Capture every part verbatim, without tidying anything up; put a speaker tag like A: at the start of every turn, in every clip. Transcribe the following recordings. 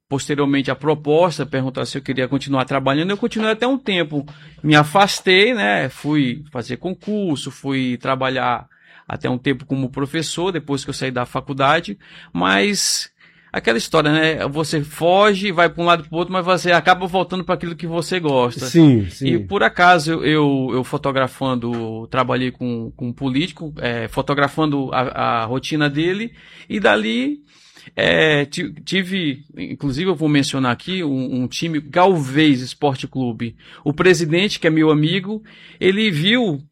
A: posteriormente a proposta, perguntar se eu queria continuar trabalhando, eu continuei até um tempo. Me afastei, né? Fui fazer concurso, fui trabalhar até um tempo como professor, depois que eu saí da faculdade, mas aquela história, né? Você foge, vai para um lado para o outro, mas você acaba voltando para aquilo que você gosta.
B: Sim, sim.
A: E por acaso eu, eu, eu fotografando, trabalhei com, com um político, é, fotografando a, a rotina dele, e dali é, tive, inclusive eu vou mencionar aqui, um, um time, Galvez Esporte Clube. O presidente, que é meu amigo, ele viu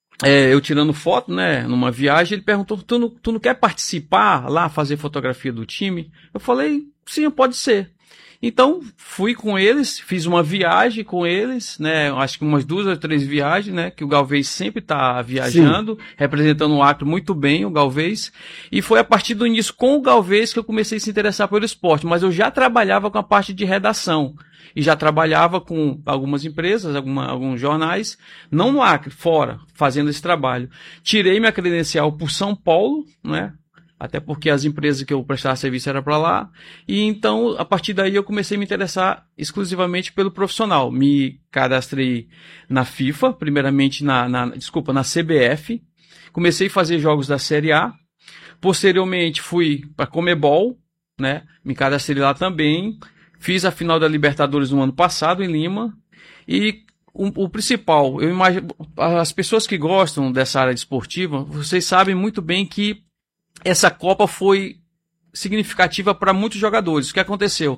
A: É, eu tirando foto, né, numa viagem, ele perguntou, tu não, tu não quer participar lá, fazer fotografia do time? Eu falei, sim, pode ser. Então, fui com eles, fiz uma viagem com eles, né, acho que umas duas ou três viagens, né, que o Galvez sempre tá viajando, sim, representando o Acre muito bem, o Galvez, e foi a partir do início com o Galvez que eu comecei a se interessar pelo esporte, mas eu já trabalhava com a parte de redação. E já trabalhava com algumas empresas, alguma, alguns jornais, não no Acre, fora, fazendo esse trabalho. Tirei minha credencial por São Paulo, né? Até porque as empresas que eu prestava serviço eram para lá. E então, a partir daí, eu comecei a me interessar exclusivamente pelo profissional. Me cadastrei na FIFA, primeiramente na, na desculpa, na C B F. Comecei a fazer jogos da Série A. Posteriormente, fui para Comebol, né? Me cadastrei lá também. Fiz a final da Libertadores no ano passado, em Lima, e o, o principal, eu imagino, as pessoas que gostam dessa área esportiva, vocês sabem muito bem que essa Copa foi significativa para muitos jogadores. O que aconteceu?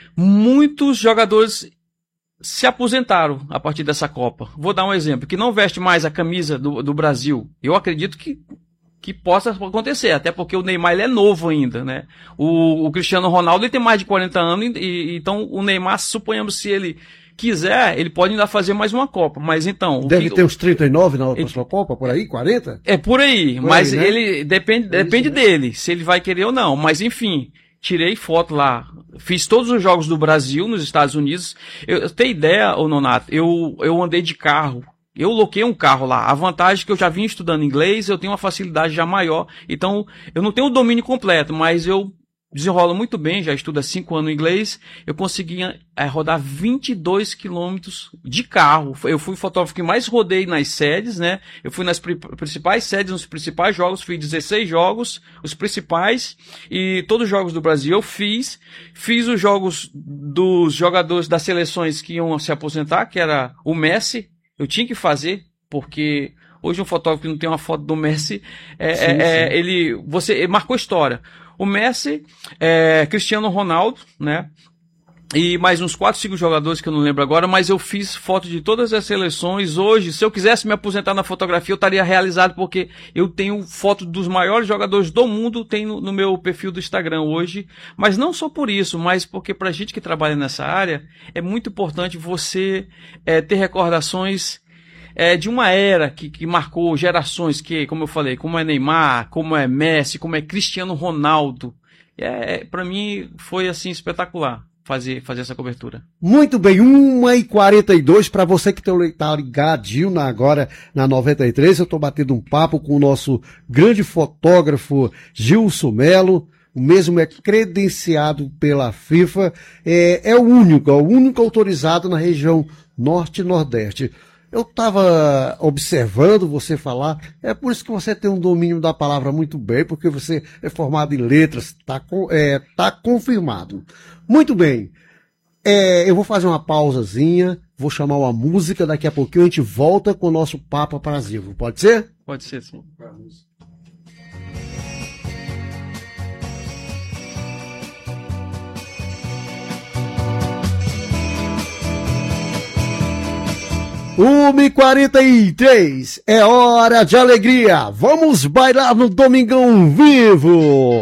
A: Muitos jogadores se aposentaram a partir dessa Copa. Vou dar um exemplo, que não veste mais a camisa do, do Brasil. Eu acredito que que possa acontecer, até porque o Neymar ele é novo ainda, né? O, o Cristiano Ronaldo ele tem mais de quarenta anos, e, e então o Neymar, suponhamos, se ele quiser, ele pode ainda fazer mais uma Copa, mas então...
B: Deve
A: que,
B: ter uns trinta e nove na próxima Copa, por aí, quarenta?
A: É por aí, por mas aí, né? Ele depende, é depende
B: isso,
A: dele, se ele vai querer ou não, mas enfim, tirei foto lá, fiz todos os jogos do Brasil nos Estados Unidos. Eu, eu tenho ideia, ô Nonato, eu, eu andei de carro. Eu loquei um carro lá. A vantagem é que eu já vim estudando inglês, eu tenho uma facilidade já maior. Então, eu não tenho o domínio completo, mas eu desenrolo muito bem, já estudo há cinco anos inglês. Eu conseguia é, rodar vinte e dois quilômetros de carro. Eu fui o fotógrafo que mais rodei nas sedes, né? Eu fui nas pri- principais sedes, nos principais jogos, fui dezesseis jogos, os principais, e todos os jogos do Brasil eu fiz. Fiz os jogos dos jogadores das seleções que iam se aposentar, que era o Messi. Eu tinha que fazer, porque hoje um fotógrafo que não tem uma foto do Messi, é, sim, é, sim. ele, você ele marcou história. O Messi, é, Cristiano Ronaldo, né? E mais uns quatro, cinco jogadores que eu não lembro agora, mas eu fiz foto de todas as seleções. Hoje, se eu quisesse me aposentar na fotografia, eu estaria realizado, porque eu tenho foto dos maiores jogadores do mundo, tem no, no meu perfil do Instagram hoje. Mas não só por isso, mas porque pra gente que trabalha nessa área, é muito importante você é, ter recordações é, de uma era que, que marcou gerações, que, como eu falei, como é Neymar, como é Messi, como é Cristiano Ronaldo. É, pra mim, foi assim, espetacular. Fazer, fazer essa cobertura.
B: Muito bem, uma e quarenta e dois, para você que está ligadinho na, agora na noventa e três, eu estou batendo um papo com o nosso grande fotógrafo Gilson Melo, o mesmo é credenciado pela FIFA, é, é o único, é o único autorizado na região norte e nordeste. Eu estava observando você falar, é por isso que você tem um domínio da palavra muito bem, porque você é formado em letras, está é, tá confirmado. Muito bem, é, eu vou fazer uma pausazinha, vou chamar uma música, daqui a pouquinho a gente volta com o nosso papo aprazível, pode ser?
A: Pode ser, sim.
B: uma e quarenta e três, é hora de alegria, vamos bailar no Domingão Vivo!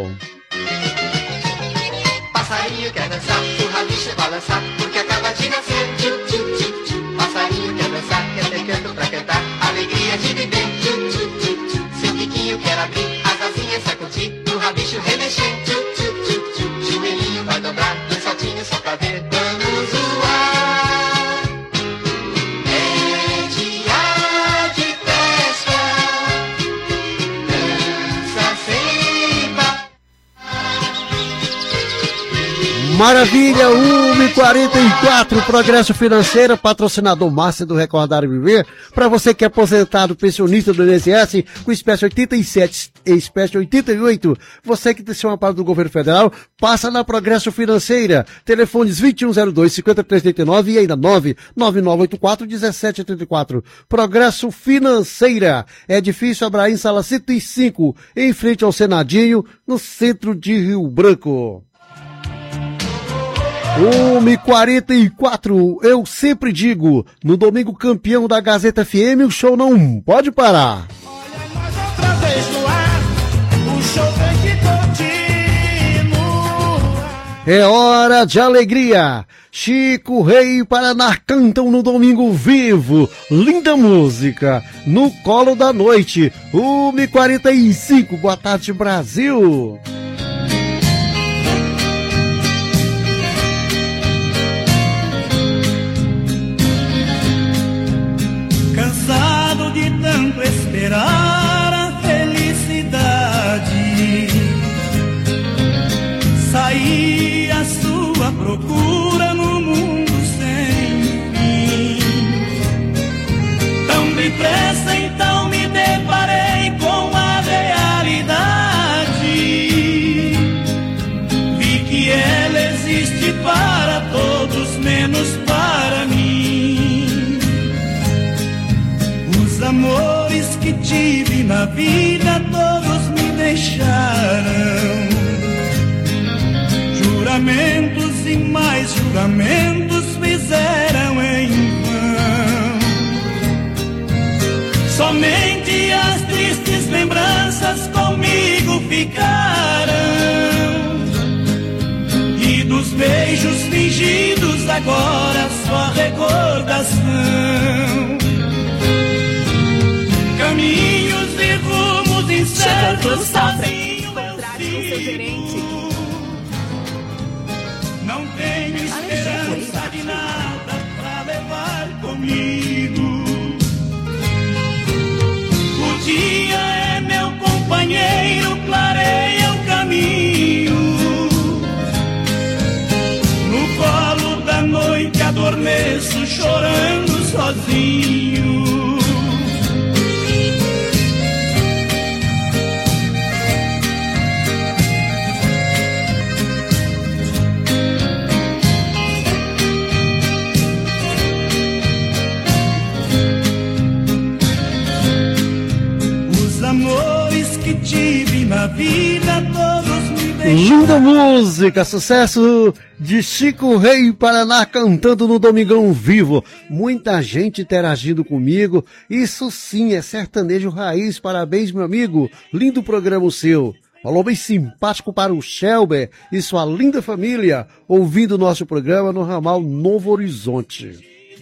C: Passarinho quer dançar, o rabicho balançar, porque acaba de nascer, tchu, tchu, tchu, tchu. Passarinho quer dançar, quer ter canto pra cantar, alegria de viver, tchu, tchu, tchu, tchu. Seu biquinho quer abrir, as asinhas sacudir, o rabicho remexer, tchu, tchu, tchu, tchu. Joelhinho vai dobrar, dois saltinhos só pra ver, vamos voar.
B: Maravilha, uma e quarenta e quatro, Progresso Financeiro, patrocinador máximo do Recordar e Viver. Para você que é aposentado, pensionista do I N S S, com espécie oitenta e sete e espécie oitenta e oito, você que tem uma parte do governo federal, passa na Progresso Financeira. Telefones vinte e um zero dois, cinquenta e três trinta e nove e ainda nove nove nove oito quatro um sete três quatro. Progresso Financeira, Edifício Abraim, sala cento e cinco, em frente ao Senadinho, no centro de Rio Branco. uma e quarenta e quatro, eu sempre digo, no domingo campeão da Gazeta F M, o show não pode parar.
D: Olha, mais outra vez no ar, o show tem que continuar.
B: É hora de alegria. Chico Rei e Paraná cantam no domingo vivo. Linda música, no colo da noite. uma e quarenta e cinco, boa tarde, Brasil.
D: Cansado de tanto esperar a felicidade, saí à sua procura no mundo sem fim. Tão depressa então me deparei com a realidade. Vi que ela existe para todos, menos para mim. Os amores que tive na vida todos me deixaram. Juramentos e mais juramentos fizeram em vão. Somente as tristes lembranças comigo ficaram. E dos beijos fingidos agora só recordação. Caminhos e rumos incertos, sozinho eu sigo. Não tenho esperança de nada pra levar comigo. O dia é meu companheiro, clareia o caminho. No colo da noite adormeço, chorando sozinho. Amores que tive na vida todos me deixaram.
B: Linda música, sucesso de Chico Rei Paraná cantando no Domingão Vivo. Muita gente interagindo comigo. Isso sim é sertanejo raiz. Parabéns, meu amigo. Lindo programa o seu. Falou bem simpático para o Shelber e sua linda família, ouvindo o nosso programa no ramal Novo Horizonte.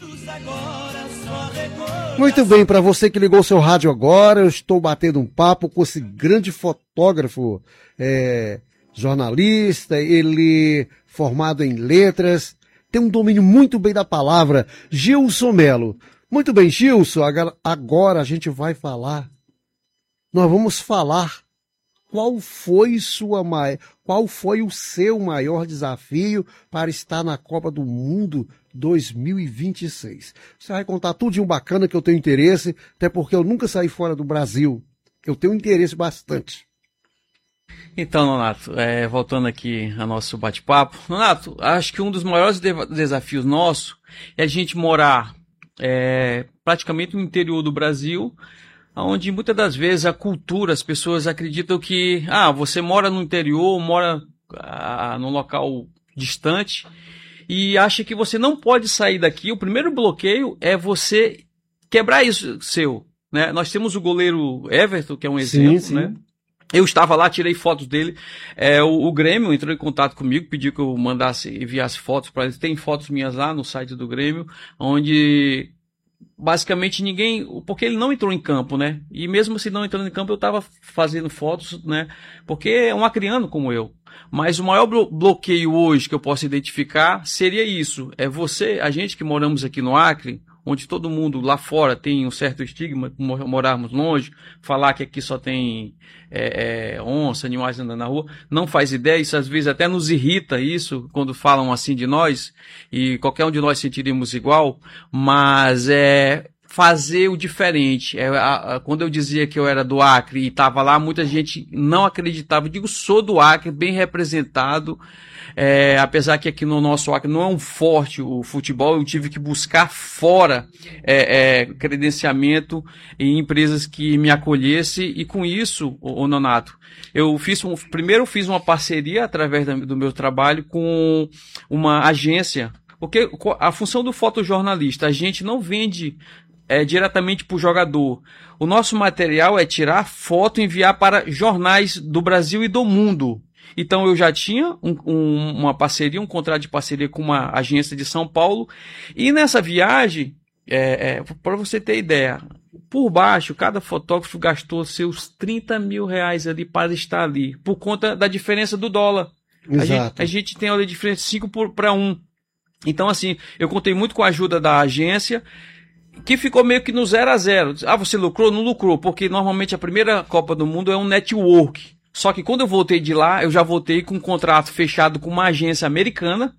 B: Muito bem, para você que ligou seu rádio agora, eu estou batendo um papo com esse grande fotógrafo, é, jornalista, ele formado em letras, tem um domínio muito bem da palavra, Gilson Melo. Muito bem, Gilson, agora a gente vai falar, nós vamos falar qual foi sua mai... qual foi o seu maior desafio para estar na Copa do Mundo dois mil e vinte e seis. Você vai contar tudo de um bacana que eu tenho interesse, até porque eu nunca saí fora do Brasil. Eu tenho interesse bastante.
A: Então, Nonato, é, voltando aqui ao nosso bate-papo. Nonato, acho que um dos maiores de- desafios nossos é a gente morar é, praticamente no interior do Brasil, onde muitas das vezes a cultura, as pessoas acreditam que, ah, você mora no interior, mora ah, num local distante e acha que você não pode sair daqui. O primeiro bloqueio é você quebrar isso seu, né? Nós temos o goleiro Everton, que é um exemplo,
B: sim, sim.
A: né? Eu estava lá, tirei fotos dele. É, o, o Grêmio entrou em contato comigo, pediu que eu mandasse, enviasse fotos para eles. Tem fotos minhas lá no site do Grêmio, onde basicamente ninguém, porque ele não entrou em campo, né? E mesmo se não entrando em campo, eu estava fazendo fotos, né? Porque é um acriano como eu. Mas o maior blo- bloqueio hoje que eu posso identificar seria isso. É você, a gente que moramos aqui no Acre, onde todo mundo lá fora tem um certo estigma, por morarmos longe, falar que aqui só tem é, é, onça, animais andando na rua, não faz ideia, isso às vezes até nos irrita isso, quando falam assim de nós, e qualquer um de nós sentiríamos igual, mas é fazer o diferente. É, a, a, quando eu dizia que eu era do Acre e estava lá, muita gente não acreditava. Eu digo, sou do Acre, bem representado, é, apesar que aqui no nosso Acre não é um forte o futebol, eu tive que buscar fora é, é, credenciamento em empresas que me acolhessem, e com isso, o, o Nonato, eu fiz um, primeiro fiz uma parceria através da, do meu trabalho com uma agência, porque a função do fotojornalista, a gente não vende É, diretamente para o jogador. O nosso material é tirar foto e enviar para jornais do Brasil e do mundo. Então eu já tinha um, um, uma parceria, um contrato de parceria com uma agência de São Paulo, e nessa viagem, é, é, para você ter ideia, por baixo, cada fotógrafo gastou seus trinta mil reais ali para estar ali, por conta da diferença do dólar. A gente, a gente tem a diferença de cinco para um. Então assim, eu contei muito com a ajuda da agência, que ficou meio que no zero a zero. Ah, você lucrou? Não lucrou, porque normalmente a primeira Copa do Mundo é um network. Só que quando eu voltei de lá, eu já voltei com um contrato fechado com uma agência americana,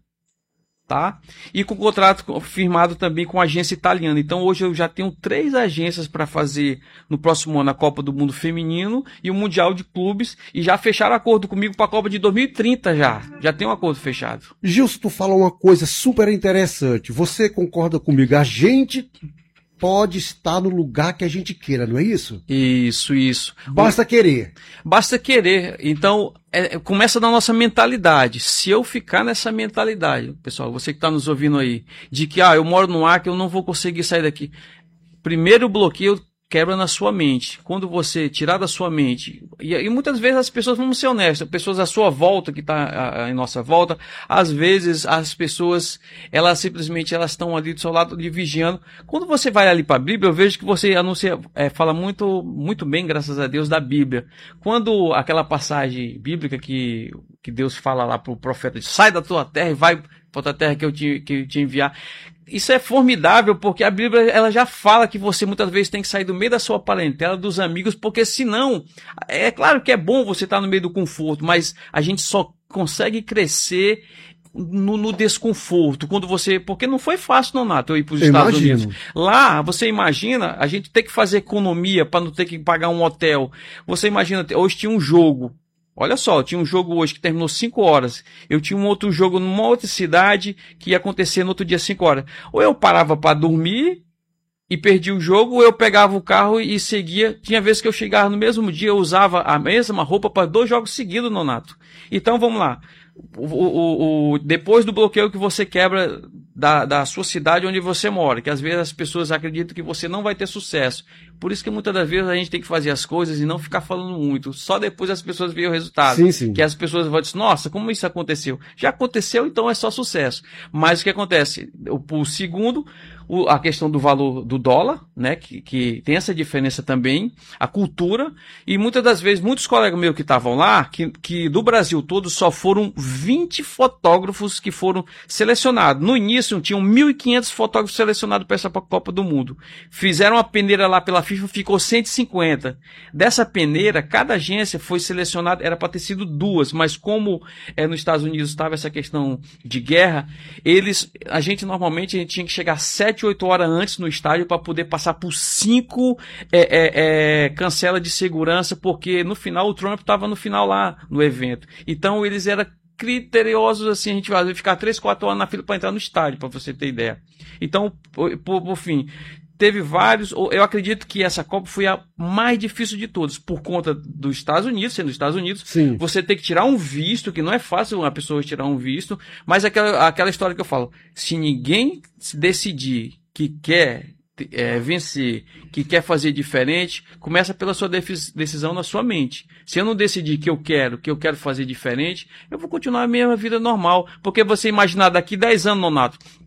A: tá? E com um contrato firmado também com uma agência italiana. Então hoje eu já tenho três agências para fazer no próximo ano a Copa do Mundo Feminino e o Mundial de Clubes, e já fecharam acordo comigo para a Copa de dois mil e trinta já. Já tem um acordo fechado.
B: Gilson, tu falou uma coisa super interessante. Você concorda comigo? A gente pode estar no lugar que a gente queira, não é isso?
A: Isso, isso.
B: Basta querer.
A: Basta querer. Então, é, começa da nossa mentalidade. Se eu ficar nessa mentalidade, pessoal, você que está nos ouvindo aí, de que, ah, eu moro no Acre, eu não vou conseguir sair daqui. Primeiro bloqueio quebra na sua mente. Quando você tirar da sua mente, e, e muitas vezes as pessoas, vamos ser honestas, pessoas à sua volta, que está em nossa volta, às vezes as pessoas, elas simplesmente elas estão ali do seu lado, lhe vigiando. Quando você vai ali para a Bíblia, eu vejo que você anuncia, é, fala muito, muito bem, graças a Deus, da Bíblia. Quando aquela passagem bíblica que, que Deus fala lá para o profeta, sai da tua terra e vai para outra terra que eu te, que eu te enviar. Isso é formidável, porque a Bíblia ela já fala que você muitas vezes tem que sair do meio da sua parentela, dos amigos, porque senão, é claro que é bom você estar no meio do conforto, mas a gente só consegue crescer no, no desconforto, quando você, porque não foi fácil, Nonato, eu ir para os Estados
B: imagino.
A: Unidos. Lá, você imagina, a gente ter que fazer economia para não ter que pagar um hotel. Você imagina, hoje tinha um jogo. Olha só, tinha um jogo hoje que terminou cinco horas. Eu tinha um outro jogo numa outra cidade que ia acontecer no outro dia cinco horas. Ou eu parava para dormir e perdi o jogo, ou eu pegava o carro e seguia. Tinha vezes que eu chegava no mesmo dia, eu usava a mesma roupa para dois jogos seguidos, Nonato. Então vamos lá. O, o, o, depois do bloqueio que você quebra da, da sua cidade onde você mora, que às vezes as pessoas acreditam que você não vai ter sucesso. Por isso que muitas das vezes a gente tem que fazer as coisas e não ficar falando muito. Só depois as pessoas veem o resultado.
B: Sim, sim.
A: Que as pessoas vão dizer, nossa, como isso aconteceu? Já aconteceu, então é só sucesso. Mas o que acontece? O, o segundo, o, a questão do valor do dólar, né? Que, que tem essa diferença também. A cultura. E muitas das vezes, muitos colegas meus que estavam lá, que, que do Brasil todo só foram vinte fotógrafos que foram selecionados. No início, tinham mil e quinhentos fotógrafos selecionados para essa Copa do Mundo. Fizeram uma peneira lá pela FIFA, ficou cento e cinquenta. Dessa peneira, cada agência foi selecionada, era para ter sido duas, mas como é, nos Estados Unidos estava essa questão de guerra, eles, a gente normalmente a gente tinha que chegar sete, oito horas antes no estádio para poder passar por cinco é, é, é, cancela de segurança, porque no final o Trump estava no final lá no evento. Então eles eram criteriosos, assim, a gente vai ficar três, quatro horas na fila para entrar no estádio, para você ter ideia. Então, por, por, por fim, teve vários, eu acredito que essa Copa foi a mais difícil de todas, por conta dos Estados Unidos, sendo dos Estados Unidos,
B: Sim.
A: Você tem que tirar um visto, que não é fácil uma pessoa tirar um visto, mas aquela, aquela história que eu falo, se ninguém se decidir que quer é, vencer, que quer fazer diferente, começa pela sua decisão na sua mente. Se eu não decidir que eu quero, que eu quero fazer diferente, eu vou continuar a mesma vida normal, porque você imaginar daqui dez anos, Nonato,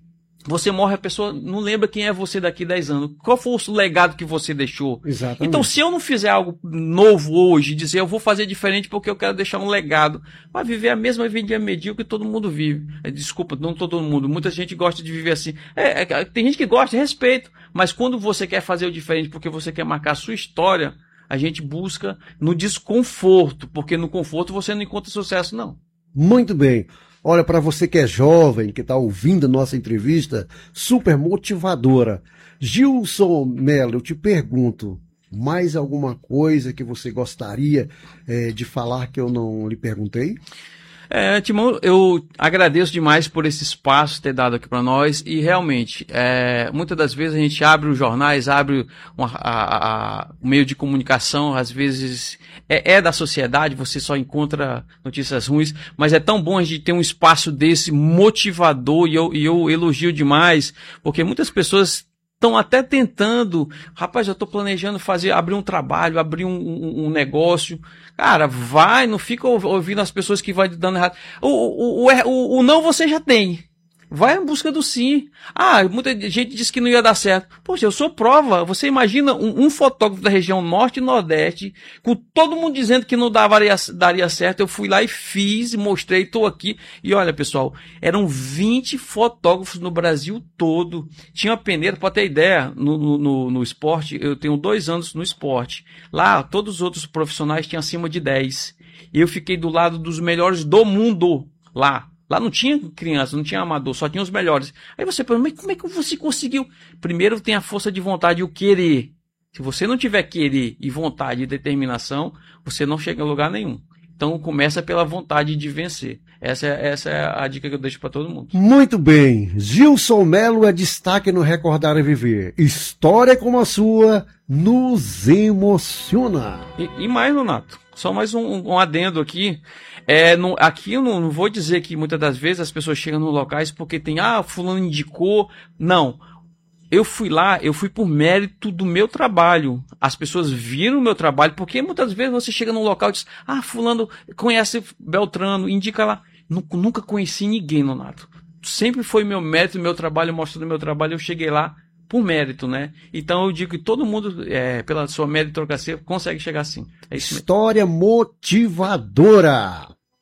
A: Você morre, a pessoa não lembra quem é você daqui a dez anos. Qual foi o legado que você deixou?
B: Exatamente.
A: Então, se eu não fizer algo novo hoje, dizer eu vou fazer diferente porque eu quero deixar um legado, vai viver a mesma vida medíocre que todo mundo vive. Desculpa, não todo mundo. Muita gente gosta de viver assim. É, é, tem gente que gosta, respeito. Mas quando você quer fazer o diferente porque você quer marcar a sua história, a gente busca no desconforto. Porque no conforto você não encontra sucesso, não.
B: Muito bem. Olha, para você que é jovem, que está ouvindo a nossa entrevista, super motivadora. Gilson Melo, eu te pergunto, mais alguma coisa que você gostaria é, de falar que eu não lhe perguntei?
A: É, Timão, eu agradeço demais por esse espaço ter dado aqui para nós e realmente, é, muitas das vezes a gente abre os jornais, abre uma, a, a, o meio de comunicação, às vezes é, é da sociedade, você só encontra notícias ruins, mas é tão bom a gente ter um espaço desse motivador e eu, e eu elogio demais, porque muitas pessoas estão até tentando, rapaz, eu estou planejando fazer, abrir um trabalho, abrir um, um, um negócio. Cara, vai, não fica ouvindo as pessoas que vai dando errado. O, o, o, o, o não você já tem. Vai em busca do sim. Ah, muita gente disse que não ia dar certo. Poxa, eu sou prova. Você imagina um, um fotógrafo da região norte e nordeste, com todo mundo dizendo que não daria, daria certo. Eu fui lá e fiz, mostrei, estou aqui. E olha, pessoal, eram vinte fotógrafos no Brasil todo. Tinha uma peneira, para ter ideia, no, no, no esporte, eu tenho dois anos no esporte. Lá, todos os outros profissionais tinham acima de dez. E eu fiquei do lado dos melhores do mundo lá. Lá não tinha criança, não tinha amador, só tinha os melhores. Aí você pergunta, mas como é que você conseguiu? Primeiro tem a força de vontade e o querer. Se você não tiver querer e vontade e determinação, você não chega a lugar nenhum. Então começa pela vontade de vencer. Essa é, essa é a dica que eu deixo para todo mundo.
B: Muito bem. Gilson Melo é destaque no Recordar e Viver. História como a sua nos emociona.
A: E, e mais, Nonato, só mais um, um adendo aqui. É, no, aqui eu não, não vou dizer que muitas das vezes as pessoas chegam nos locais porque tem, ah, fulano indicou. Não. Eu fui lá, eu fui por mérito do meu trabalho. As pessoas viram o meu trabalho, porque muitas vezes você chega num local e diz, ah, fulano conhece Beltrano, indica lá. Nunca, nunca conheci ninguém, Nonato. Sempre foi meu mérito, meu trabalho, mostrando meu trabalho, eu cheguei lá por mérito, né? Então eu digo que todo mundo, é, pela sua meritocracia, consegue chegar assim. É isso mesmo.
B: História motivadora.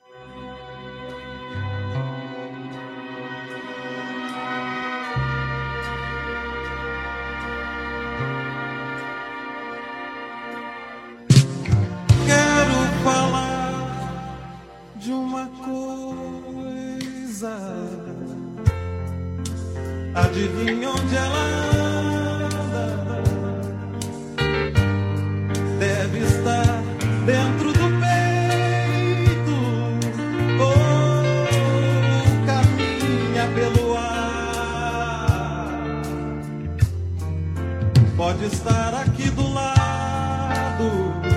D: Quero falar de uma coisa. Adivinha onde ela anda? Deve estar dentro do peito ou caminha pelo ar. Pode estar aqui do lado,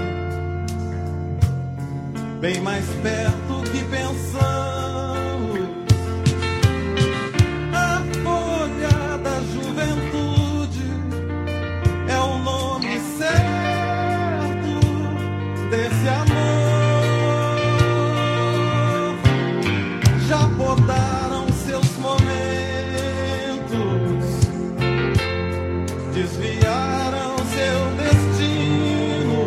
D: bem mais perto que pensamos. A folha da juventude é o nome certo desse amor. Já podaram seus momentos, desviaram seu destino,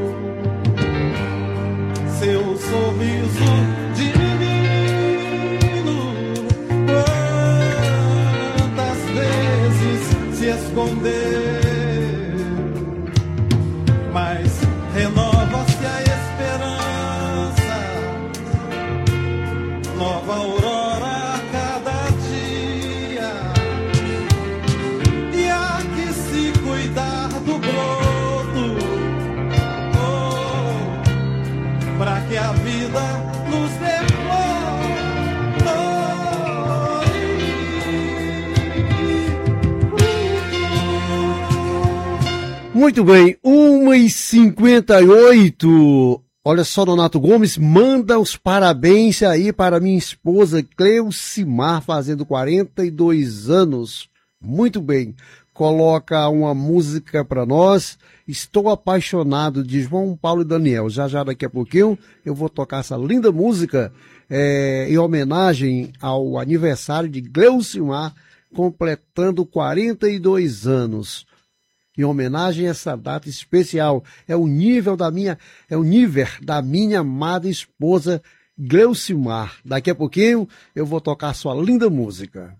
D: seu sorriso de menino. Quantas vezes se esconder, mas renova-se a esperança, nova aurora a cada dia. E há que se cuidar do broto, pra que a vida nos dê flores.
B: Muito bem, uma e cinquenta e oito. Olha só, Nonato Gomes, manda os parabéns aí para minha esposa Cleucimar, fazendo quarenta e dois anos. Muito bem, coloca uma música para nós. Estou apaixonado, de João Paulo e Daniel. Já já daqui a pouquinho eu vou tocar essa linda música é, em homenagem ao aniversário de Cleucimar, completando quarenta e dois anos. Em homenagem a essa data especial, é o nível da minha, é o nível da minha amada esposa Gleucimar. Daqui a pouquinho eu vou tocar sua linda música.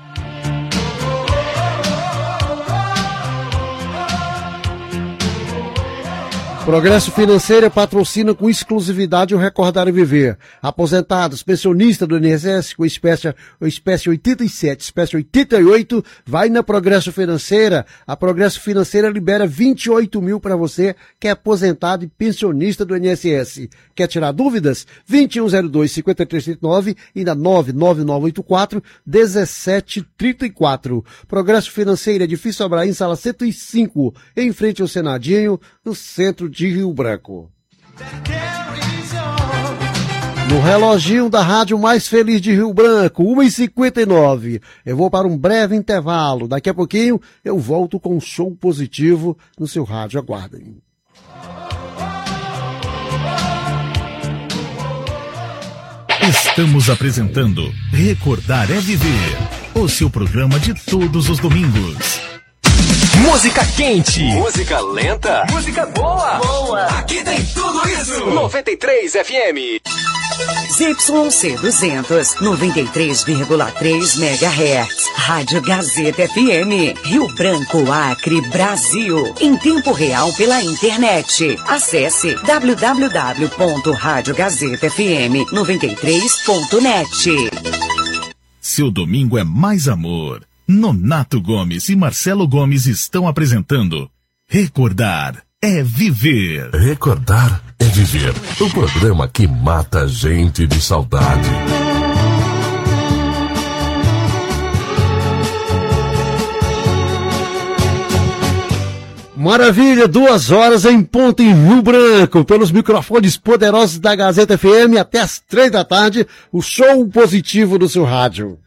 B: Progresso Financeiro patrocina com exclusividade o Recordar e Viver. Aposentados, pensionistas do I N S S com espécie, espécie oitenta e sete, espécie oitenta e oito, vai na Progresso Financeira. A Progresso Financeira libera vinte e oito mil para você que é aposentado e pensionista do I N S S. Quer tirar dúvidas? vinte e um zero dois, cinquenta e três trinta e nove e na nove nove nove oito quatro, dezessete trinta e quatro. Progresso Financeiro, edifício Abraim, sala cento e cinco, em frente ao Senadinho, no centro de Rio Branco. No reloginho da rádio mais feliz de Rio Branco, uma e cinquenta e nove. Eu vou para um breve intervalo. Daqui a pouquinho eu volto com um show positivo no seu rádio. Aguardem.
E: Estamos apresentando Recordar é Viver, o seu programa de todos os domingos.
F: Música quente,
G: música lenta,
F: música boa.
G: Boa. Aqui tem tudo isso.
F: noventa e três F M.
H: Z Y C duzentos, noventa e três vírgula três megahertz. Rádio Gazeta F M. Rio Branco, Acre, Brasil. Em tempo real pela internet. Acesse w w w ponto rádio gazeta f m noventa e três ponto net.
E: Seu domingo é mais amor. Nonato Gomes e Marcelo Gomes estão apresentando Recordar é Viver.
I: Recordar é Viver, o programa que mata a gente de saudade.
B: Maravilha, duas horas em ponto em Rio Branco, pelos microfones poderosos da Gazeta F M até as três da tarde, o show positivo do seu rádio.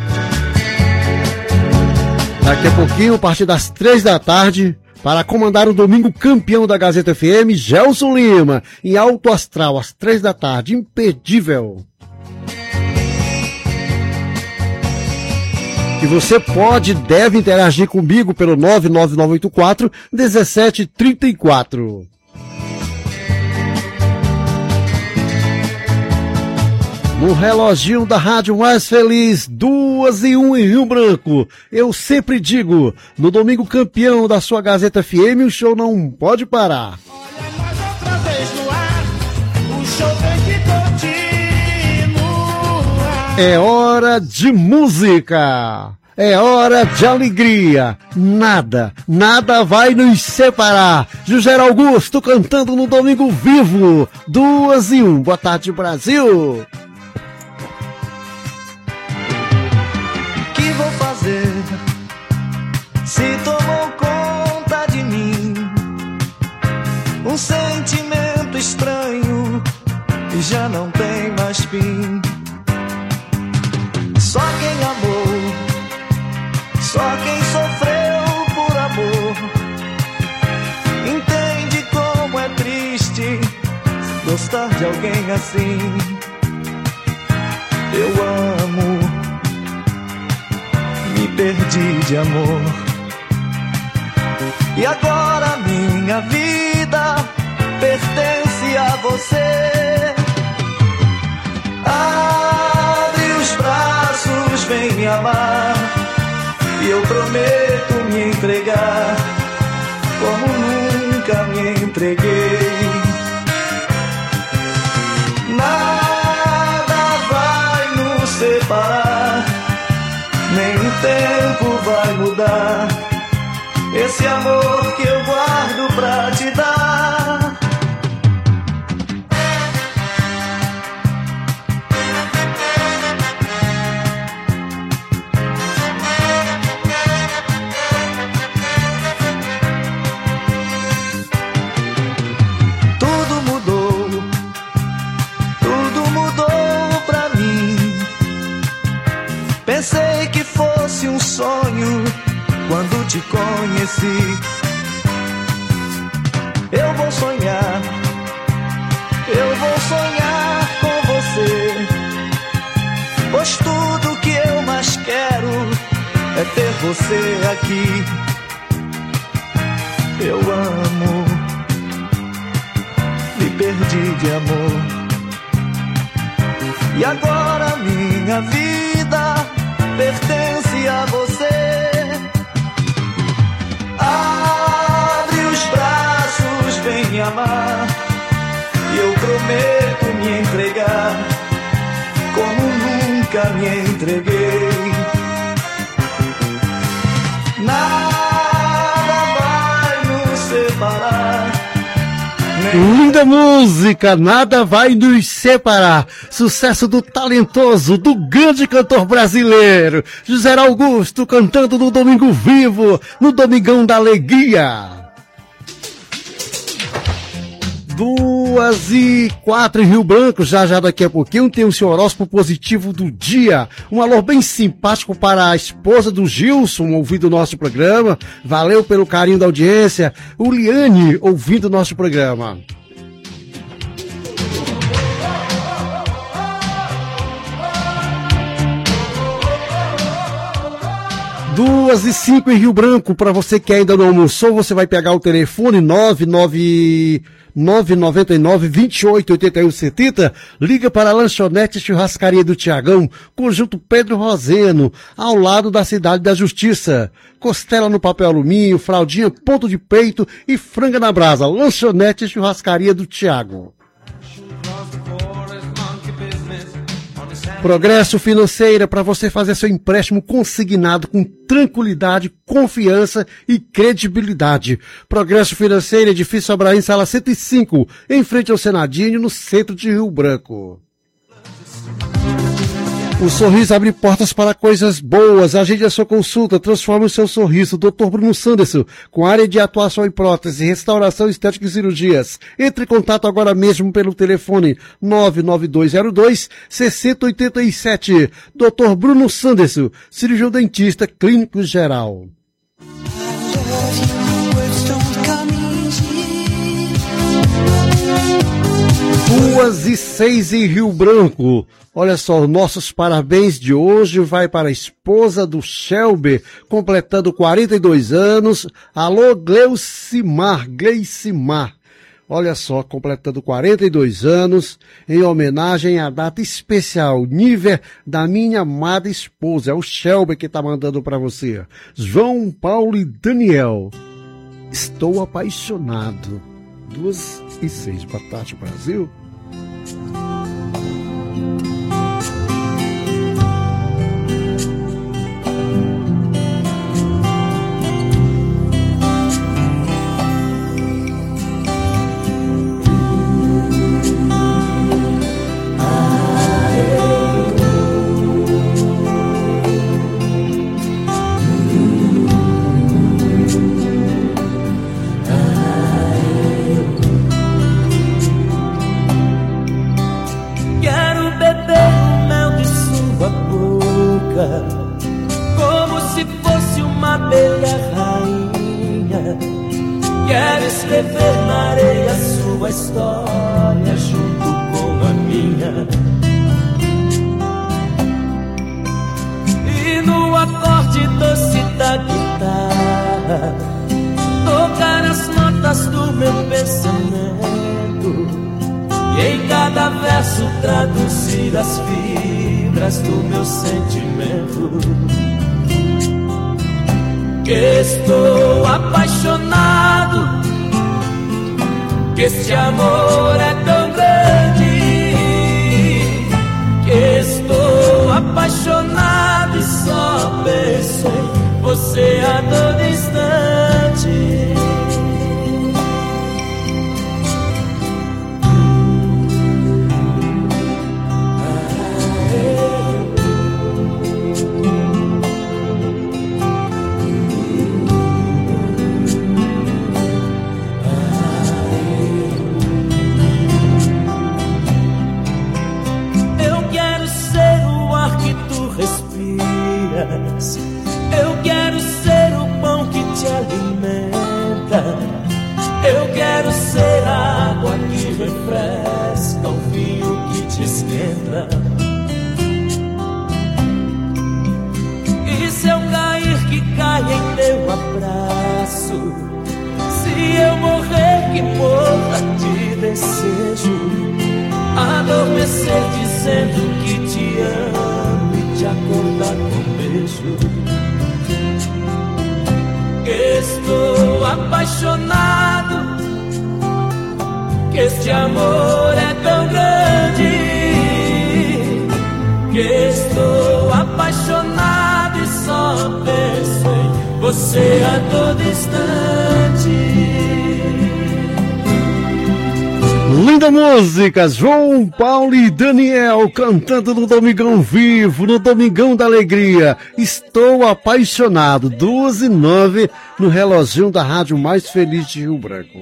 B: Daqui a pouquinho, a partir das três da tarde, para comandar o domingo campeão da Gazeta F M, Gelson Lima, em Alto Astral, às três da tarde, imperdível. E você pode e deve interagir comigo pelo nove nove nove oito quatro, dezessete trinta e quatro. No reloginho da rádio mais feliz, duas e um em Rio Branco. Eu sempre digo, no domingo campeão da sua Gazeta F M, o show não pode parar.
D: Olha mais outra vez no ar, o show tem que continuar.
B: É hora de música. É hora de alegria. Nada, nada vai nos separar. José Augusto cantando no domingo vivo. Duas e um. Boa tarde, Brasil.
J: Que vou fazer se tomou conta de mim um sentimento estranho e já não tem mais fim? Só quem amou, só quem sofreu por amor entende como é triste gostar de alguém assim. Eu amo, me perdi de amor e agora minha vida pertence a você. Abre os braços, vem me amar e eu prometo me entregar como nunca me entreguei. Nada vai nos separar, nem o tempo vai mudar esse amor que eu guardo pra te dar. Tudo mudou, tudo mudou pra mim. Pensei que fosse um sonho quando te conheci. Eu vou sonhar, eu vou sonhar com você, pois tudo que eu mais quero é ter você aqui. Eu amo, me perdi de amor. E agora minha vida pertence a você. Abre os braços, vem me amar, e eu prometo me entregar como nunca me entreguei. Nada vai nos separar.
B: Linda música, nada vai nos separar. Sucesso do talentoso, do grande cantor brasileiro, José Augusto, cantando no Domingo Vivo, no Domingão da Alegria. Duas e quatro em Rio Branco, já já daqui a pouquinho tem o seu horóscopo positivo do dia. Um alô bem simpático para a esposa do Gilson, ouvindo o nosso programa. Valeu pelo carinho da audiência. O Liane, ouvindo o nosso programa. Duas e cinco em Rio Branco, para você que ainda não almoçou, você vai pegar o telefone nove nove nove nove nove, dois oito oito um sete zero, liga para a lanchonete Churrascaria do Tiagão, Conjunto Pedro Roseno, ao lado da Cidade da Justiça. Costela no papel alumínio, fraldinha, ponto de peito e franga na brasa. Lanchonete Churrascaria do Tiago. Progresso Financeira, para você fazer seu empréstimo consignado com tranquilidade, confiança e credibilidade. Progresso Financeira, Edifício Abraim, sala cento e cinco, em frente ao Senadinho, no centro de Rio Branco. O sorriso abre portas para coisas boas. Agende a sua consulta, transforme o seu sorriso. doutor Bruno Sanderson, com área de atuação em prótese, restauração estética e cirurgias. Entre em contato agora mesmo pelo telefone nove nove dois zero dois, seis zero oito sete. doutor Bruno Sanderson, cirurgião dentista, clínico geral. Duas e seis em Rio Branco. Olha só, nossos parabéns de hoje vai para a esposa do Shelby, completando quarenta e dois anos. Alô, Gleucimar, Gleicimar. Olha só, completando quarenta e dois anos, em homenagem à data especial, nível da minha amada esposa. É o Shelby que tá mandando para você. João Paulo e Daniel. Estou apaixonado. Duas e seis, boa tarde, Brasil.
J: Como se fosse uma abelha rainha. Quero escrever na areia sua história junto com a minha. E no acorde doce da guitarra tocar as notas do meu pensamento, e em cada verso traduzir as fibras do meu sentimento. Que estou apaixonado, que este amor é tão grande. Que estou apaixonado e só penso em você a todo instante. Eu quero ser o pão que te alimenta. Eu quero ser a água que refresca, o vinho que te esquenta. E se eu cair
D: abraço. Se eu morrer, que morra de desejo. Adormecer dizendo que te amo e te acordar com um beijo. Estou apaixonado, que este amor é tão grande, que estou apaixonado e só penso em você a todo instante.
B: Linda música, João Paulo e Daniel cantando no Domingão Vivo, no Domingão da Alegria. Estou apaixonado, duas e nove no reloginho da rádio mais feliz de Rio Branco.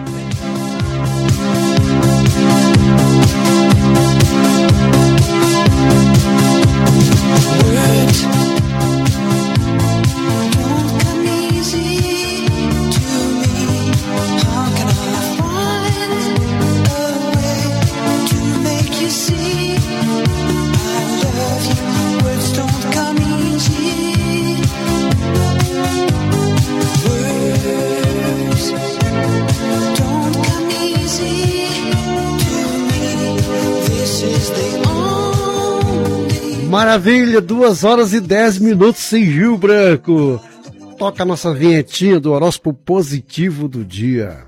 B: Maravilha, duas horas e dez minutos em Rio Branco. Toca a nossa vinhetinha do horóscopo positivo do dia.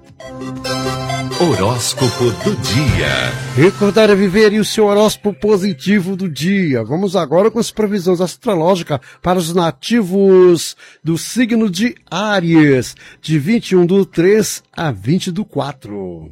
I: Horóscopo do dia.
B: Recordar é viver e o seu horóscopo positivo do dia. Vamos agora com as previsões astrológicas para os nativos do signo de Áries, de vinte e um do três a vinte do quatro.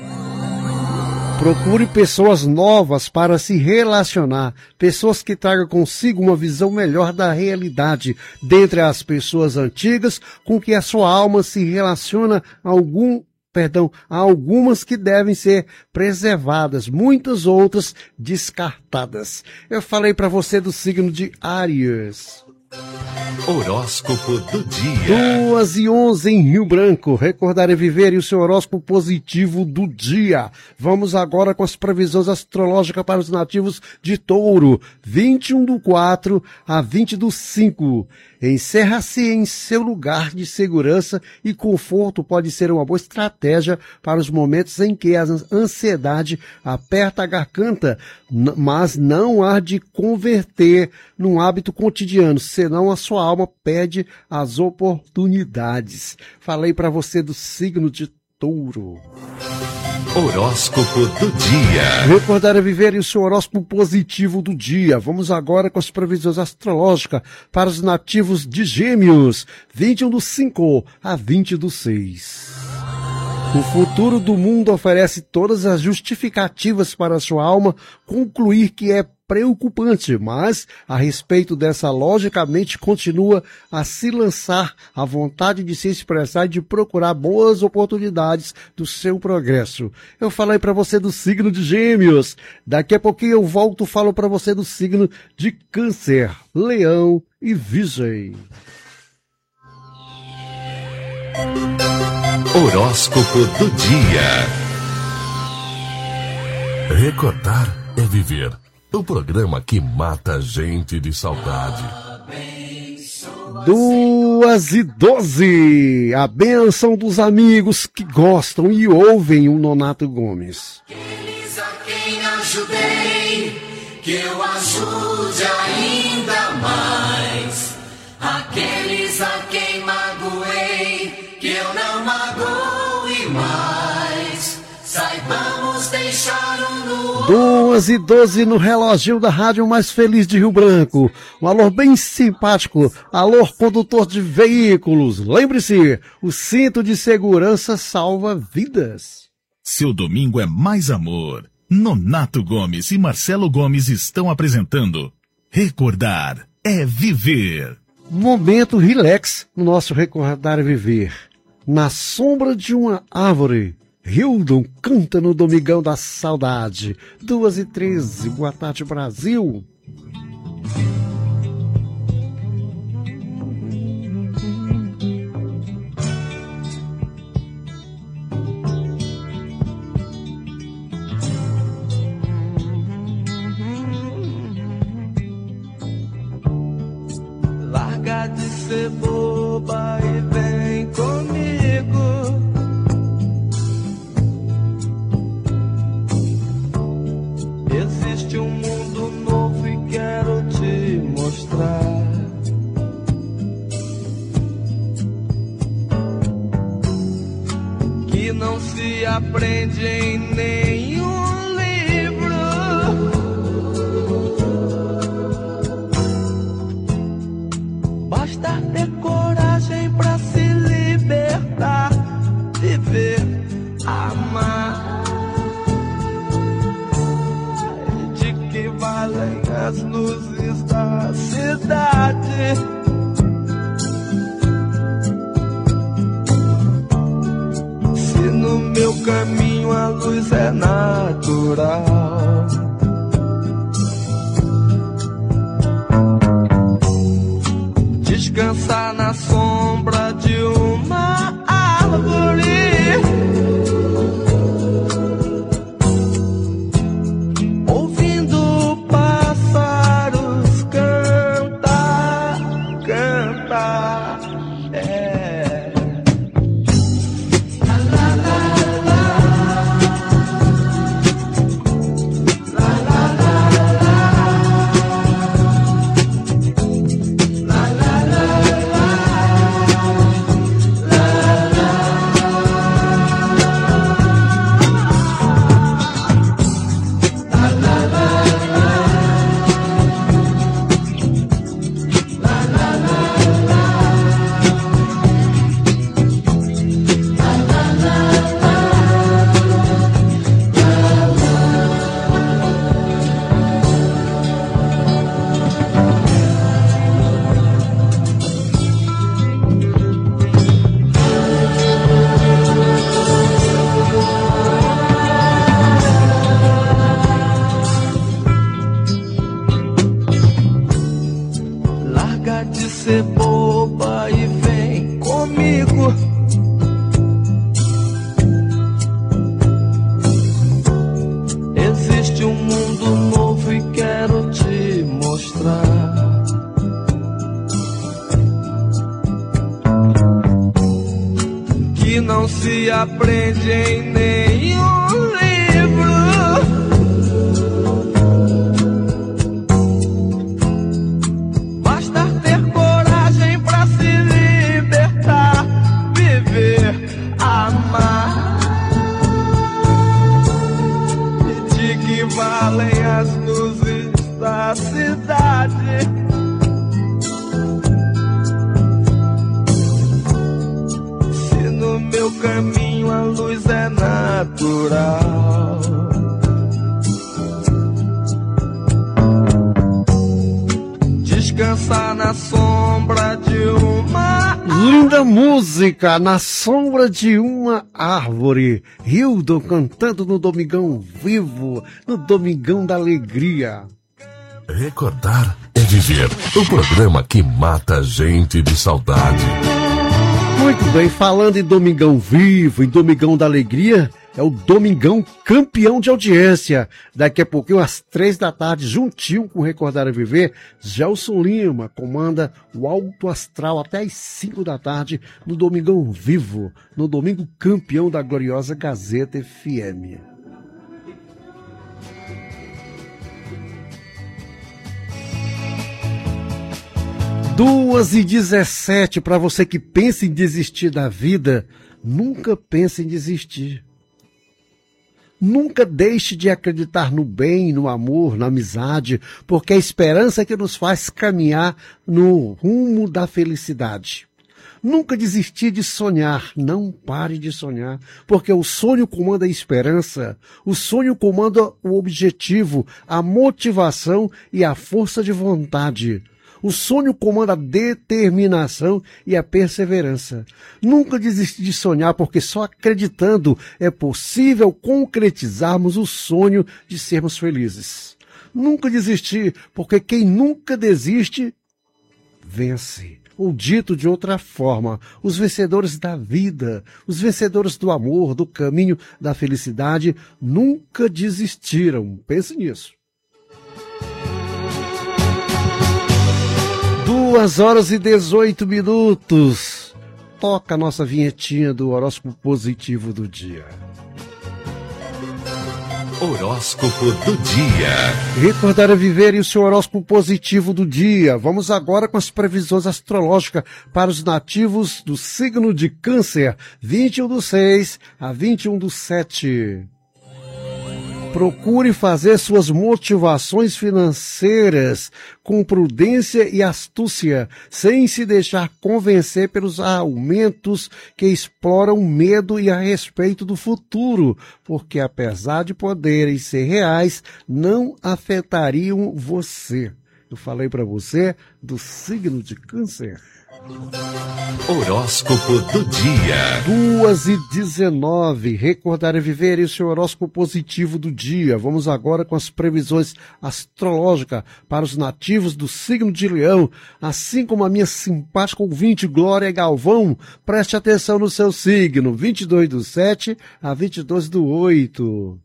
B: Procure pessoas novas para se relacionar, pessoas que tragam consigo uma visão melhor da realidade. Dentre as pessoas antigas, com que a sua alma se relaciona a algum, perdão, a algumas que devem ser preservadas, muitas outras descartadas. Eu falei para você do signo de Áries.
I: Horóscopo do dia.
B: duas e onze em Rio Branco. Recordar é viver e o seu horóscopo positivo do dia. Vamos agora com as previsões astrológicas para os nativos de Touro. vinte e um do quatro a vinte do cinco. Encerra-se em seu lugar de segurança e conforto pode ser uma boa estratégia para os momentos em que a ansiedade aperta a garganta, mas não há de converter num hábito cotidiano, senão a sua alma perde as oportunidades. Falei para você do signo de Touro.
I: Horóscopo do dia.
B: Recordar é viver e o seu horóscopo positivo do dia. Vamos agora com as previsões astrológicas para os nativos de Gêmeos, vinte e um do cinco a vinte do seis. O futuro do mundo oferece todas as justificativas para a sua alma concluir que é preocupante, mas, a respeito dessa, logicamente continua a se lançar a vontade de se expressar e de procurar boas oportunidades do seu progresso. Eu falei para você do signo de Gêmeos. Daqui a pouquinho eu volto e falo para você do signo de Câncer, Leão e Virgem.
I: Horóscopo do dia. Recordar é viver. O programa que mata a gente de saudade.
B: Duas e doze. A bênção dos amigos que gostam e ouvem o Nonato Gomes.
C: Aqueles a quem ajudei, que eu ajude ainda mais. Aqueles a quem magoei, que eu não magoe mais. Saibamos deixar um no outro.
B: Duas e doze no reloginho da rádio mais feliz de Rio Branco. Um alô bem simpático. Alô, condutor de veículos. Lembre-se, o cinto de segurança salva vidas.
E: Seu domingo é mais amor. Nonato Gomes e Marcelo Gomes estão apresentando Recordar é Viver.
B: Momento relax no nosso Recordar é Viver. Na sombra de uma árvore, Hildon canta no Domingão da Saudade. Duas e treze, boa tarde, Brasil.
J: Larga de ser boba e vem comigo.
K: se aprende em nenhum livro. Basta ter coragem pra se libertar, viver, amar. De que valem as luzes da cidade? No meu caminho a luz é natural. Descansar na sombra de uma árvore, ouvindo pássaros cantar, cantar, é. Ser boba e vem comigo. Existe um mundo novo e quero te mostrar. Que não se aprende em nenhum livro. Valem as luzes da cidade. Se no meu caminho a luz é natural. Descansar na sombra de uma
B: linda música, Na Sombra de uma Árvore. Hildon cantando no Domingão Vivo, no Domingão da Alegria.
I: Recordar é viver. O programa que mata a gente de saudade.
B: Muito bem, falando em Domingão Vivo, em Domingão da Alegria, é o Domingão campeão de audiência. Daqui a pouquinho, às três da tarde, juntinho com o Recordar é Viver, Gelson Lima comanda o Alto Astral até às cinco da tarde no Domingão Vivo, no Domingo campeão da gloriosa Gazeta F M. duas e dezessete, para você que pensa em desistir da vida, nunca pense em desistir. Nunca deixe de acreditar no bem, no amor, na amizade, porque é a esperança que nos faz caminhar no rumo da felicidade. Nunca desistir de sonhar, não pare de sonhar, porque o sonho comanda a esperança, o sonho comanda o objetivo, a motivação e a força de vontade. O sonho comanda a determinação e a perseverança. Nunca desistir de sonhar, porque só acreditando é possível concretizarmos o sonho de sermos felizes. Nunca desistir, porque quem nunca desiste, vence. Ou dito de outra forma, os vencedores da vida, os vencedores do amor, do caminho da felicidade, nunca desistiram. Pense nisso. Duas horas e dezoito minutos. Toca a nossa vinhetinha do horóscopo positivo do dia.
I: Horóscopo do dia.
B: Recordar é viver e o seu horóscopo positivo do dia. Vamos agora com as previsões astrológicas para os nativos do signo de Câncer, vinte e um do seis a vinte e um do sete. Procure fazer suas motivações financeiras com prudência e astúcia, sem se deixar convencer pelos aumentos que exploram o medo e a respeito do futuro, porque apesar de poderem ser reais, não afetariam você. Eu falei para você do signo de Câncer.
I: Horóscopo do dia.
B: duas e dezenove. Recordar é viver e o seu horóscopo positivo do dia. Vamos agora com as previsões astrológicas para os nativos do signo de Leão. Assim como a minha simpática ouvinte Glória Galvão, preste atenção no seu signo. vinte e dois do sete a vinte e dois do oito.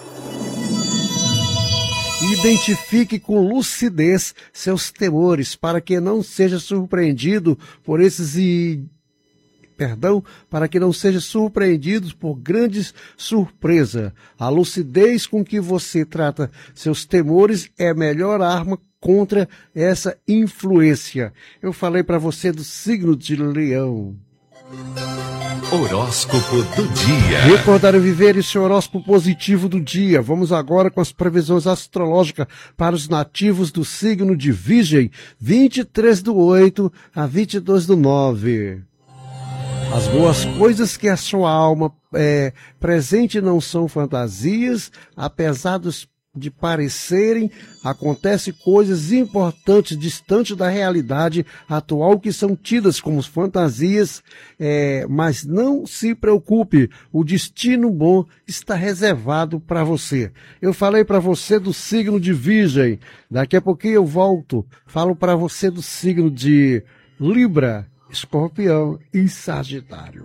B: Identifique com lucidez seus temores para que não seja surpreendido por esses e... Perdão, para que não seja surpreendido por grandes surpresas. A lucidez com que você trata seus temores é a melhor arma contra essa influência. Eu falei para você do signo de Leão.
I: Horóscopo do dia.
B: Recordar e viver e seu horóscopo positivo do dia. Vamos agora com as previsões astrológicas para os nativos do signo de Virgem, vinte e três do oito a vinte e dois do nove. As boas coisas que a sua alma é, presente não são fantasias, apesar dos de parecerem, acontecem coisas importantes distantes da realidade atual que são tidas como fantasias, é, mas não se preocupe, o destino bom está reservado para você. Eu falei para você do signo de Virgem, daqui a pouquinho eu volto, falo para você do signo de Libra, Escorpião e Sagitário.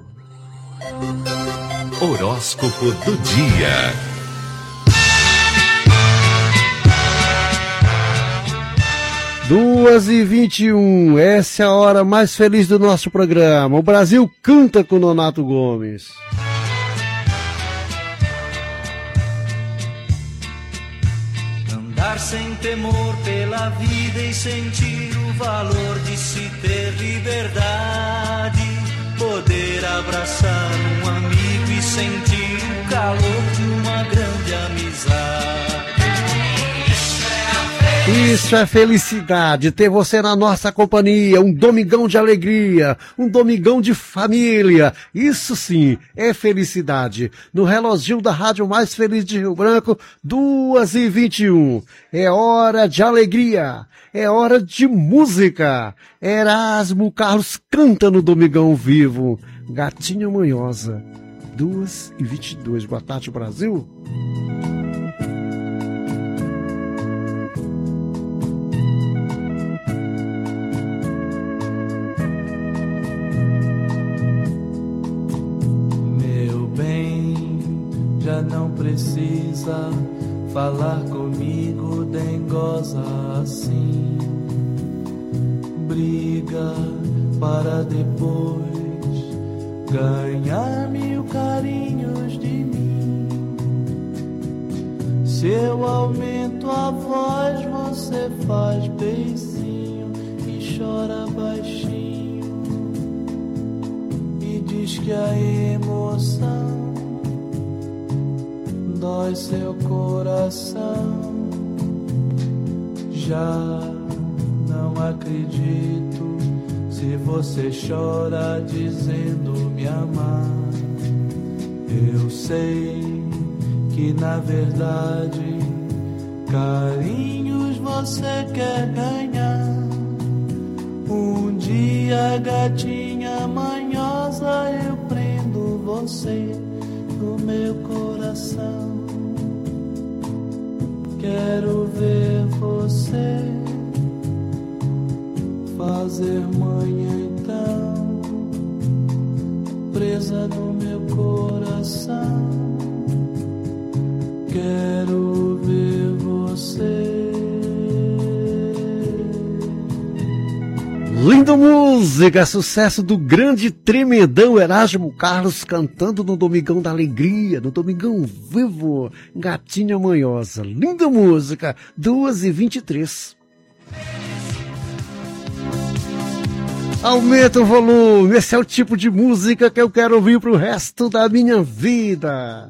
I: Horóscopo do dia.
B: duas e vinte e um, essa é a hora mais feliz do nosso programa. O Brasil canta com Nonato Gomes.
J: Andar sem temor pela vida e sentir o valor de se ter liberdade. Poder abraçar um amigo e sentir o calor de uma grande amizade.
B: Isso é felicidade, ter você na nossa companhia, um domingão de alegria, um domingão de família, isso sim é felicidade. No reloginho da rádio mais feliz de Rio Branco, duas e vinte e um, é hora de alegria, é hora de música. Erasmo Carlos canta no Domingão Vivo, Gatinha Manhosa, duas e vinte e dois, boa tarde Brasil.
K: Já não precisa falar comigo, dengosa assim. Briga para depois ganhar mil carinhos de mim. Se eu aumento a voz, você faz beicinho e chora baixinho e diz que a emoção dói seu coração. Já não acredito se você chora dizendo me amar. Eu sei que na verdade carinhos você quer ganhar. Um dia, gatinha manhosa, eu prendo você no meu coração. Quero ver você fazer manhã então, presa no meu coração. Quero ver você.
B: Linda música, sucesso do grande tremendão Erasmo Carlos cantando no Domingão da Alegria, no Domingão Vivo, Gatinha Manhosa. Linda música, duas e vinte e três. Aumenta o volume, esse é o tipo de música que eu quero ouvir pro resto da minha vida.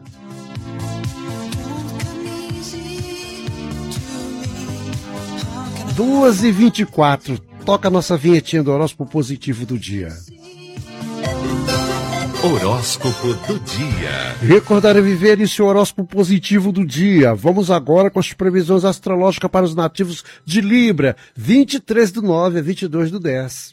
B: duas e vinte e quatro. Toca a nossa vinhetinha do horóscopo positivo do dia.
I: Horóscopo do dia.
B: Recordar e viver esse horóscopo positivo do dia. Vamos agora com as previsões astrológicas para os nativos de Libra, vinte e três do nove a vinte e dois do dez.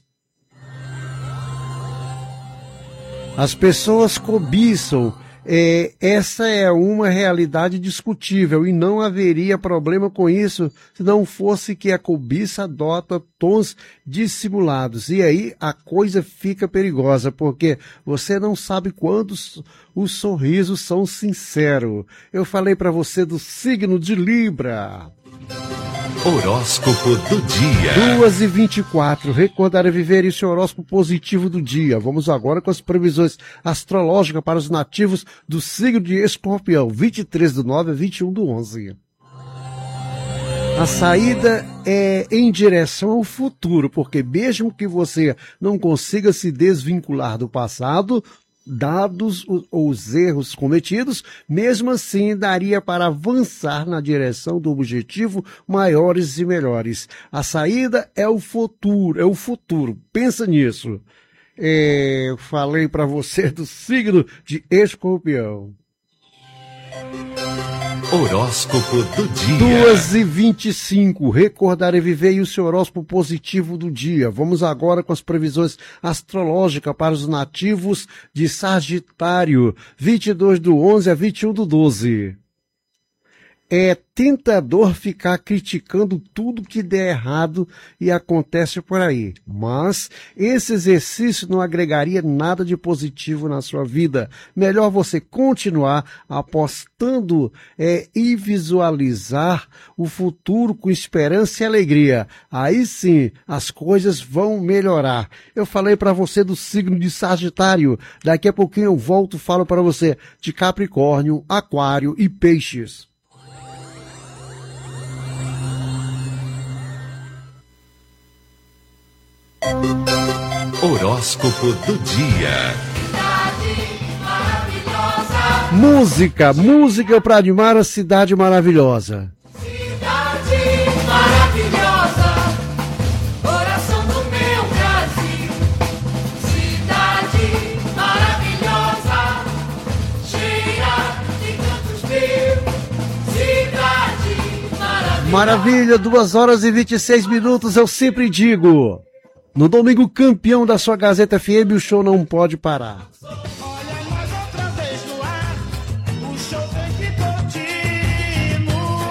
B: As pessoas cobiçam. É, essa é uma realidade discutível e não haveria problema com isso se não fosse que a cobiça adota tons dissimulados. E aí a coisa fica perigosa, porque você não sabe quando os, os sorrisos são sinceros. Eu falei para você do signo de Libra.
I: Horóscopo do dia.
B: duas e vinte e quatro. Recordar e viver esse horóscopo positivo do dia. Vamos agora com as previsões astrológicas para os nativos do signo de Escorpião, vinte e três do nove a vinte e um do onze. A saída é em direção ao futuro, porque mesmo que você não consiga se desvincular do passado, dados os erros cometidos, mesmo assim daria para avançar na direção do objetivo maiores e melhores. A saída é o futuro, é o futuro. Pensa nisso. É, eu falei para você do signo de Escorpião.
I: Horóscopo do dia.
B: duas e vinte e cinco. Recordar e viver e o seu horóscopo positivo do dia. Vamos agora com as previsões astrológicas para os nativos de Sagitário, vinte e dois do onze a vinte e um do doze. É tentador ficar criticando tudo que der errado e acontece por aí, mas esse exercício não agregaria nada de positivo na sua vida. Melhor você continuar apostando é, e visualizar o futuro com esperança e alegria. Aí sim, as coisas vão melhorar. Eu falei para você do signo de Sagitário. Daqui a pouquinho eu volto e falo para você de Capricórnio, Aquário e Peixes.
I: Horóscopo do dia.
B: Música, música para animar a cidade maravilhosa.
D: Cidade maravilhosa, coração do meu Brasil. Cidade maravilhosa, cheia de cantos mil. Cidade maravilhosa.
B: Maravilha, duas horas e vinte e seis minutos, eu sempre digo. No domingo campeão da sua Gazeta F M, o show não pode parar.
D: Olha mais outra vez no ar, o show tem que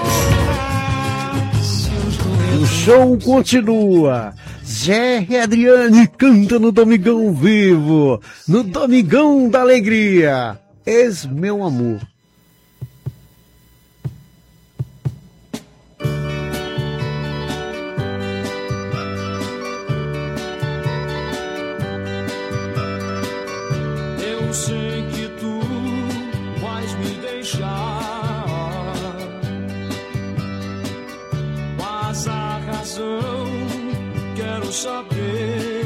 D: continuar.
B: O show continua. Zé e Adriane canta no Domingão Vivo, no Domingão da Alegria. És meu amor.
D: Eu sei que tu vais me deixar, mas a razão quero saber.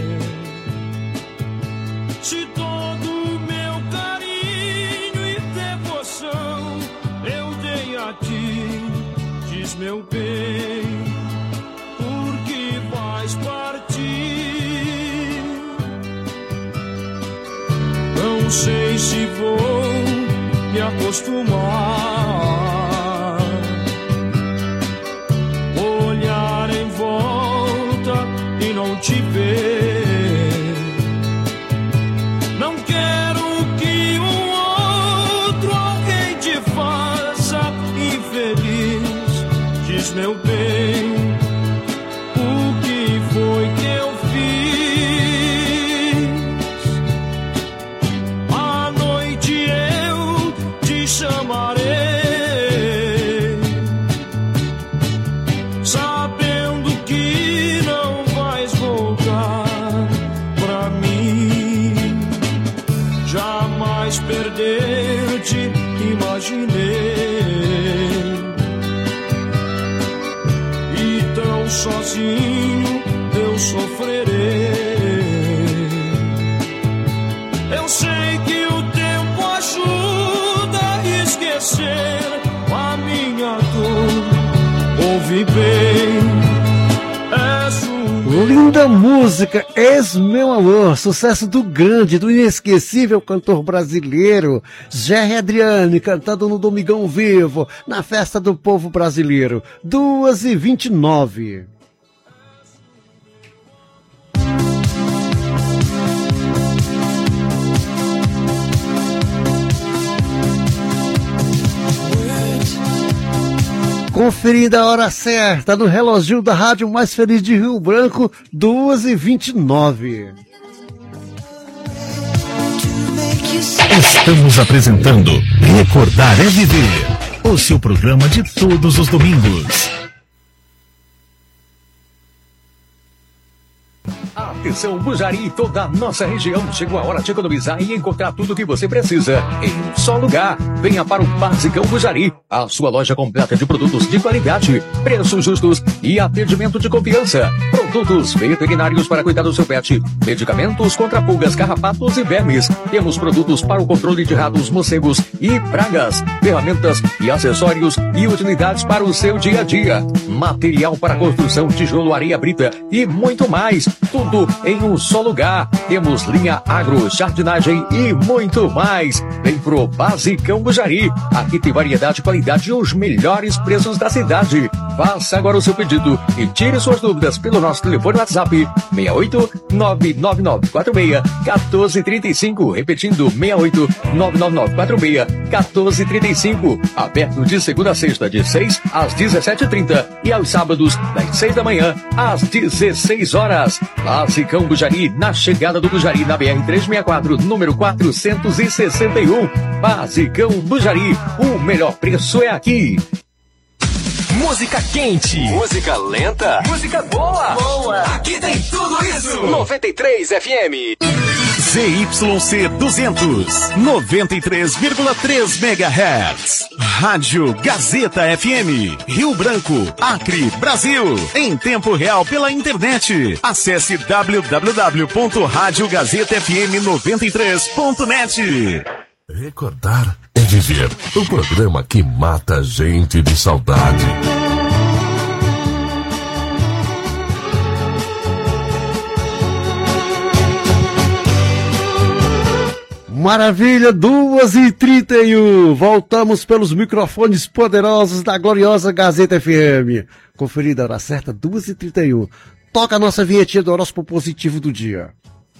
D: Se todo o meu carinho e devoção eu dei a ti, diz meu bem, por que vais partir? Não sei se vou me acostumar, olhar em volta e não te ver. Não quero que um outro alguém te faça infeliz, diz meu bem, o que foi que eu fiz? À noite eu te chamarei
B: linda música, És Meu Amor, sucesso do grande, do inesquecível cantor brasileiro, Jerry Adriane, cantando no Domingão Vivo, na Festa do Povo Brasileiro, duas e vinte e nove. Conferida a hora certa no reloginho da rádio mais feliz de Rio Branco, duas e vinte e nove.
E: Estamos apresentando Recordar é Viver, o seu programa de todos os domingos.
L: Atenção, Bujari e toda a nossa região. Chegou a hora de economizar e encontrar tudo o que você precisa em um só lugar. Venha para o Basicão Bujari, a sua loja completa de produtos de qualidade, preços justos e atendimento de confiança. Produtos veterinários para cuidar do seu pet, medicamentos contra pulgas, carrapatos e vermes. Temos produtos para o controle de ratos, morcegos e pragas, ferramentas e acessórios e utilidades para o seu dia a dia. Material para construção, tijolo, areia, brita e muito mais. Tudo em um só lugar. Temos linha agro, jardinagem e muito mais. Vem pro Basicão Bujari. Aqui tem variedade, qualidade e os melhores preços da cidade. Faça agora o seu pedido e tire suas dúvidas pelo nosso telefone WhatsApp seis oito nove nove nove quatro seis um quatro três cinco. Repetindo, seis oito nove nove nove quatro seis um quatro três cinco. Aberto de segunda a sexta, de seis às dezessete e trinta e aos sábados, das seis da manhã às dezesseis horas. Basicão Bujari, na chegada do Bujari, na B R trezentos e sessenta e quatro, número quatrocentos e sessenta e um. Basicão Bujari, o melhor preço é aqui.
F: Música quente. Música lenta. Música boa. Boa. Aqui tem tudo isso. noventa e três F M.
E: Z Y C duzentos, noventa e três vírgula três megahertz. Rádio Gazeta F M, Rio Branco, Acre, Brasil. Em tempo real pela internet. Acesse w w w ponto rádio gazeta f m noventa e três ponto net.
I: Recordar é viver. O programa que mata a gente de saudade.
B: Maravilha, duas e trinta e um. Voltamos pelos microfones poderosos da gloriosa Gazeta F M. Conferida a hora certa, duas e trinta e um. Toca a nossa vinhetinha do horóscopo positivo do dia.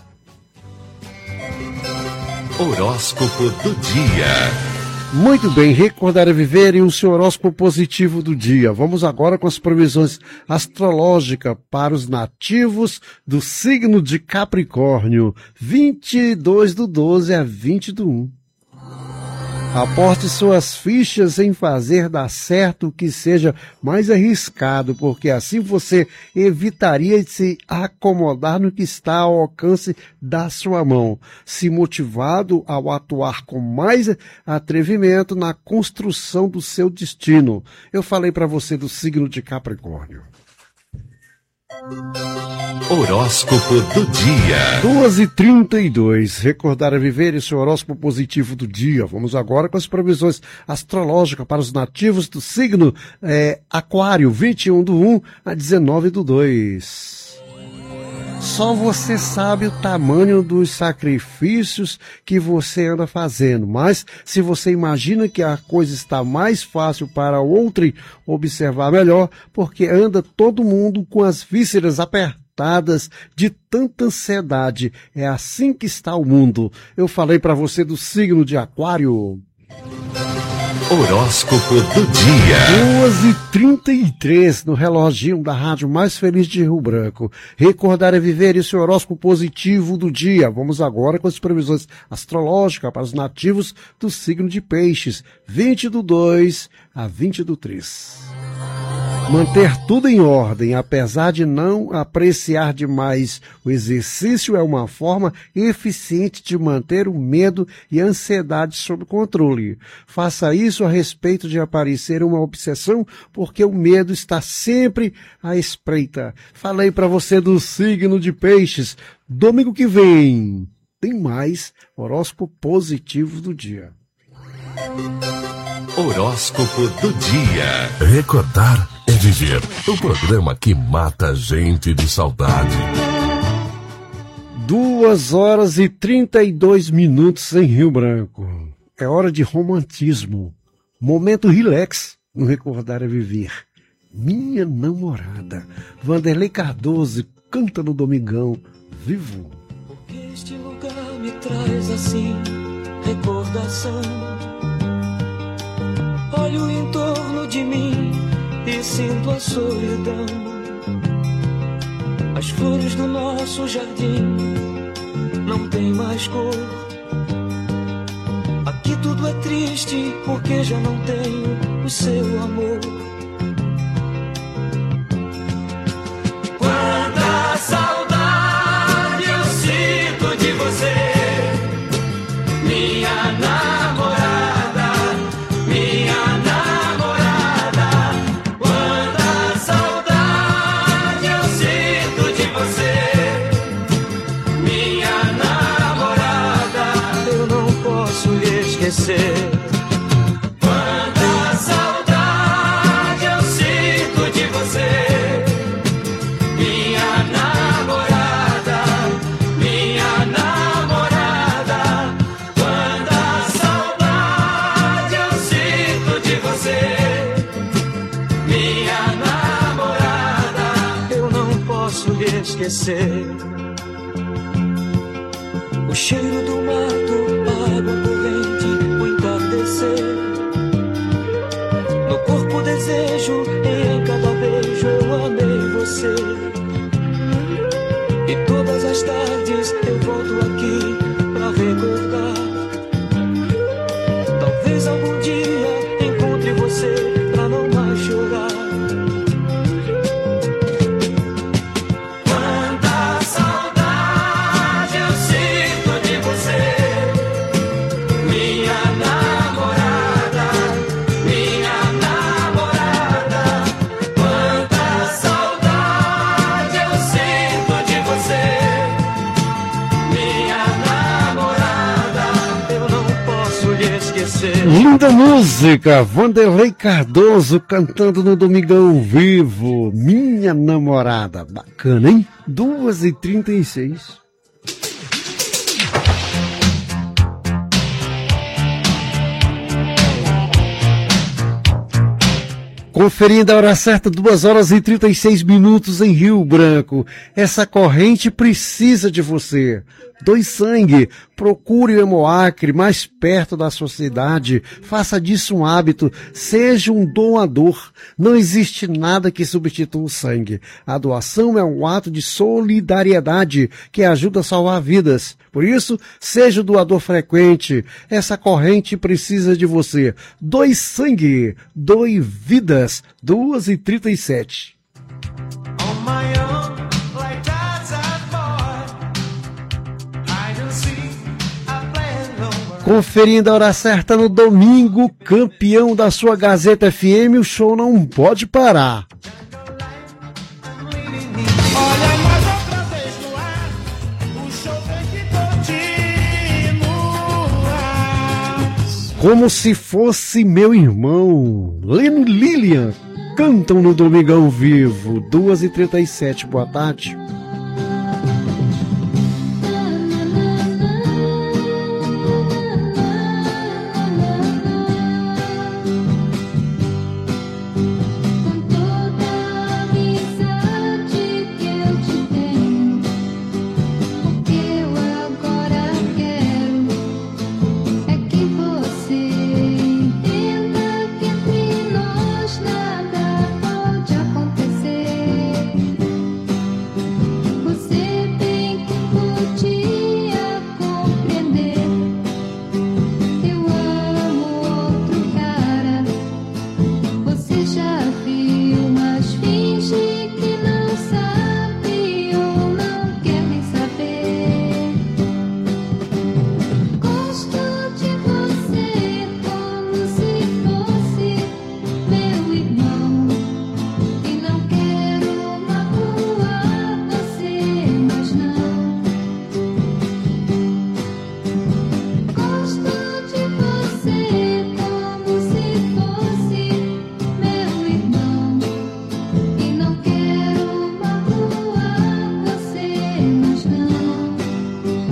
I: Horóscopo do dia.
B: Muito bem, recordar é viver e o seu horóscopo positivo do dia. Vamos agora com as previsões astrológicas para os nativos do signo de Capricórnio, vinte e dois do doze a vinte do um. Aposte suas fichas em fazer dar certo o que seja mais arriscado, porque assim você evitaria de se acomodar no que está ao alcance da sua mão, se motivado ao atuar com mais atrevimento na construção do seu destino. Eu falei para você do signo de Capricórnio.
I: Horóscopo do dia.
B: duas e trinta e dois. Recordar é viver e seu horóscopo positivo do dia. Vamos agora com as previsões astrológicas para os nativos do signo é, Aquário, vinte e um do um a dezenove do dois. Só você sabe o tamanho dos sacrifícios que você anda fazendo, mas se você imagina que a coisa está mais fácil para outro observar melhor, porque anda todo mundo com as vísceras apertadas de tanta ansiedade. É assim que está o mundo. Eu falei para você do signo de Aquário.
I: Horóscopo do dia.
B: duas e trinta e três no reloginho da rádio mais feliz de Rio Branco. Recordar é viver e o seu horóscopo positivo do dia. Vamos agora com as previsões astrológicas para os nativos do signo de Peixes, vinte do dois a vinte do três. Manter tudo em ordem, apesar de não apreciar demais o exercício, é uma forma eficiente de manter o medo e a ansiedade sob controle. Faça isso a respeito de aparecer uma obsessão, porque o medo está sempre à espreita. Falei para você do signo de Peixes. Domingo que vem tem mais horóscopo positivo do dia.
I: Horóscopo do dia. Recordar é viver. O programa que mata a gente de saudade.
B: Duas horas e trinta e dois minutos em Rio Branco. É hora de romantismo. Momento relax no Recordar é Viver. Minha Namorada. Vanderlei Cardoso canta no Domingão. Vivo.
D: Porque este lugar me traz assim recordação. Olho em torno de mim e sinto a solidão. As flores do nosso jardim não tem mais cor. Aqui tudo é triste porque já não tenho o seu amor. Quanta saudade eu sinto de você, minha namorada, minha namorada. Quanta saudade eu sinto de você, minha namorada. Eu não posso lhe esquecer. Quanta saudade eu sinto de você, minha namorada, minha namorada. Quanta saudade eu sinto de você, minha namorada. Eu não posso lhe esquecer. O cheiro do mato, a água corrente, o entardecer. No corpo desejo, em cada beijo eu amei você. E todas as tardes eu volto aqui pra recordar. Talvez algum dia encontre você pra não mais chorar. Quanta saudade eu sinto de você, minha namorada, minha namorada. Quanta saudade eu sinto de você, minha namorada. Eu não posso lhe esquecer.
B: Linda música, Vanderlei Cardoso cantando no Domingão Vivo, Minha Namorada. Bacana, hein? duas e trinta e seis. Conferindo a hora certa, duas horas e trinta e seis minutos em Rio Branco. Essa corrente precisa de você. Doe sangue, procure o Hemoacre mais perto da sua cidade, faça disso um hábito, seja um doador. Não existe nada que substitua o sangue. A doação é um ato de solidariedade que ajuda a salvar vidas. Por isso, seja o doador frequente. Essa corrente precisa de você. Doe sangue, doe vidas. duas e trinta e sete. Conferindo a hora certa no domingo, campeão da sua Gazeta F M, o show não pode parar.
K: Olha mais outra vez no ar, o show tem que continuar.
B: Como se fosse meu irmão, Leno e Lilian, cantam no Domingão Vivo, duas e trinta e sete, boa tarde.